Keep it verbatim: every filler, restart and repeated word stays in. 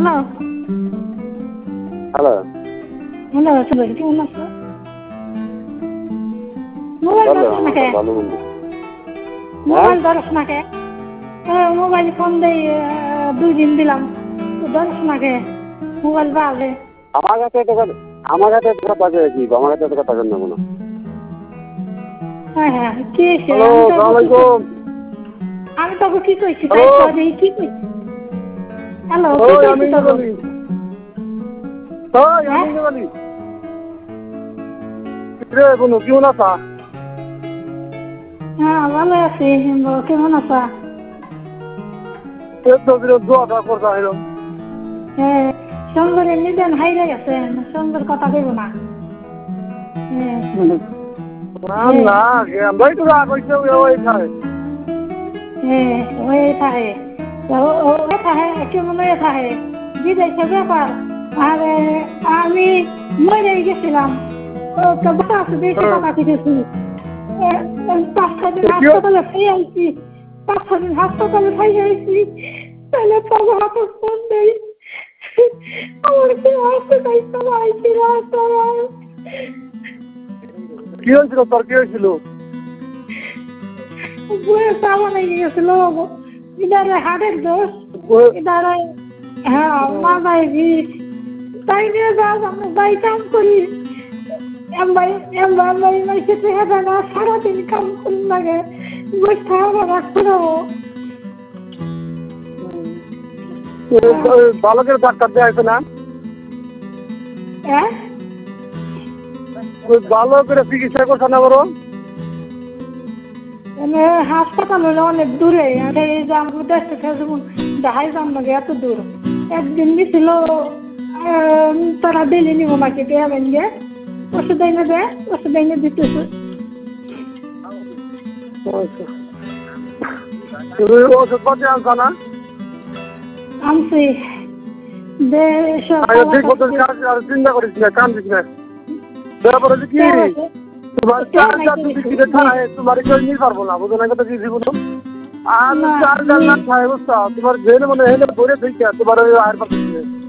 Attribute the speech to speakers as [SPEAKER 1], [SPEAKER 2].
[SPEAKER 1] hello
[SPEAKER 2] hello
[SPEAKER 1] hello চলো কেমন আছো মোবাইল ধরছ না কে
[SPEAKER 2] ভালো মন্দ
[SPEAKER 1] মোবাইল ধরছ না কে মোবাইল ফোন দেই দুই দিন দিলাম ধরছ না কে মোবাইল পাবে
[SPEAKER 2] আমার কাছে তো আমার কাছে তো টাকা কি আমার কাছে তো টাকা নেব না
[SPEAKER 1] হ্যাঁ হ্যাঁ কি
[SPEAKER 2] হ্যালো আসসালামু আলাইকুম
[SPEAKER 1] আমি তোকে কি কইছি তাই তো দেখি কি কইছি হ্যালো কি কইছি তোকে
[SPEAKER 2] ওই আমি বলি রে বনু কেমন আছা
[SPEAKER 1] হ্যাঁ ভালো আছি কেমন আছা
[SPEAKER 2] এই তো দিন দোয়া করতে হইলো
[SPEAKER 1] হ্যাঁ সুন্দরের নিদেন হাইরে গেছে সুন্দর কথা কইব না
[SPEAKER 2] না না ভাই তো রাগ হইছে ওই খায়
[SPEAKER 1] হ্যাঁ ওই থাকে ওই থাকে কেমন ওই থাকে বিদেশে ব্যাপার আর আমি মরে গেছিলাম তো বাবা দেশে কথা শিখেছি পাঁচ ছ দিন হাসপাতালে খাই আইছি পাঁচ ছ দিন হাসপাতালে খাই আইছি তাহলে তবে হাতে ফোন দেই আমার কি হাসপাতাল সবাই ছিল সবাই
[SPEAKER 2] কি হয়েছিল তোর কি হয়েছিল
[SPEAKER 1] বয়ে সাবান হয়ে গেছিল ইদারে হাটের দোষ ইদারে হ্যাঁ মা ভাই তাই নিয়ে যাও আমরা বাই কাম করি এমবাই এমবাই মাইসে থেকে যায় না সারাদিন কাম করুন লাগে বসে আবার রাখতে দেবো
[SPEAKER 2] বালকের ডাক্তার দেওয়া হয়েছে না
[SPEAKER 1] হ্যাঁ
[SPEAKER 2] বালকের চিকিৎসা করছে না বড়
[SPEAKER 1] হাসপাতাল হলে অনেক দূরে এই যে আমরা দেশে যেমন দেখাই যান লাগে এত দূর একদিন গেছিল তারা দিলি নিব নাকি দেবেন গে ওষুধ এনে দে ওষুধ এনে দিতেছে
[SPEAKER 2] ওষুধ পাতি আনছা না
[SPEAKER 1] আনছি
[SPEAKER 2] চিন্তা করিস না কান দিস না তারপরে কি তোমার চার চার দিকে খায় তোমার কেউ নিয়ে পারবো না বুঝো না কথা কি জীবন আর চার চার লাখ খায় বুঝছো তোমার জেনে মনে হেলে ভরে থেকে তোমার আর পাচ্ছে